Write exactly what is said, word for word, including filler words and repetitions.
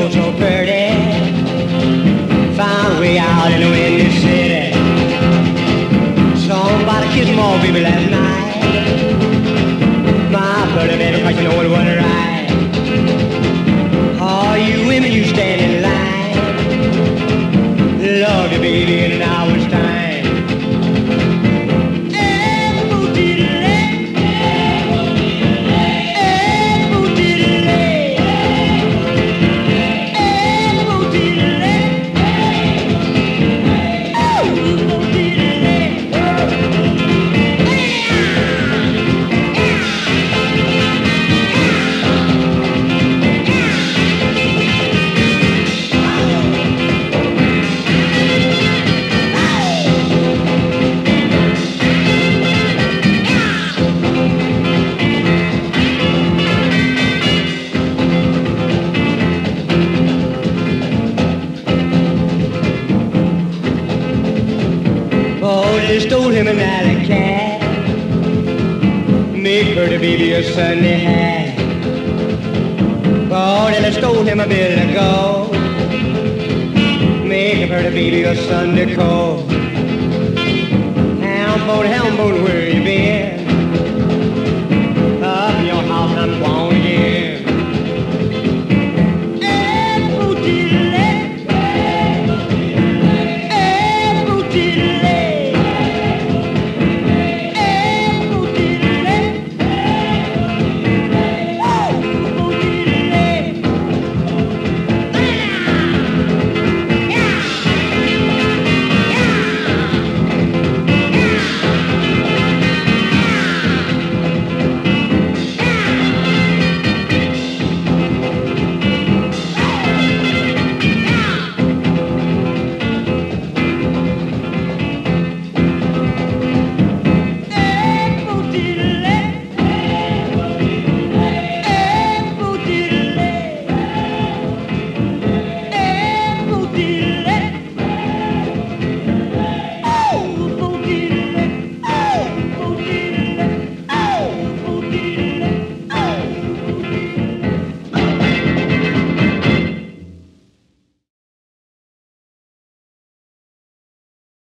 oh so pretty. Found way out in the windy city. Somebody kissed more baby last night. My pretty baby, 'cause you know it wasn't right. All you women, you stand in line. Love you, baby, in an hour's time. They stole him an alley cat, made pretty baby a Sunday hat. Oh, they stole him a bill of gold, make a pretty baby a Sunday coat. Ham, boat,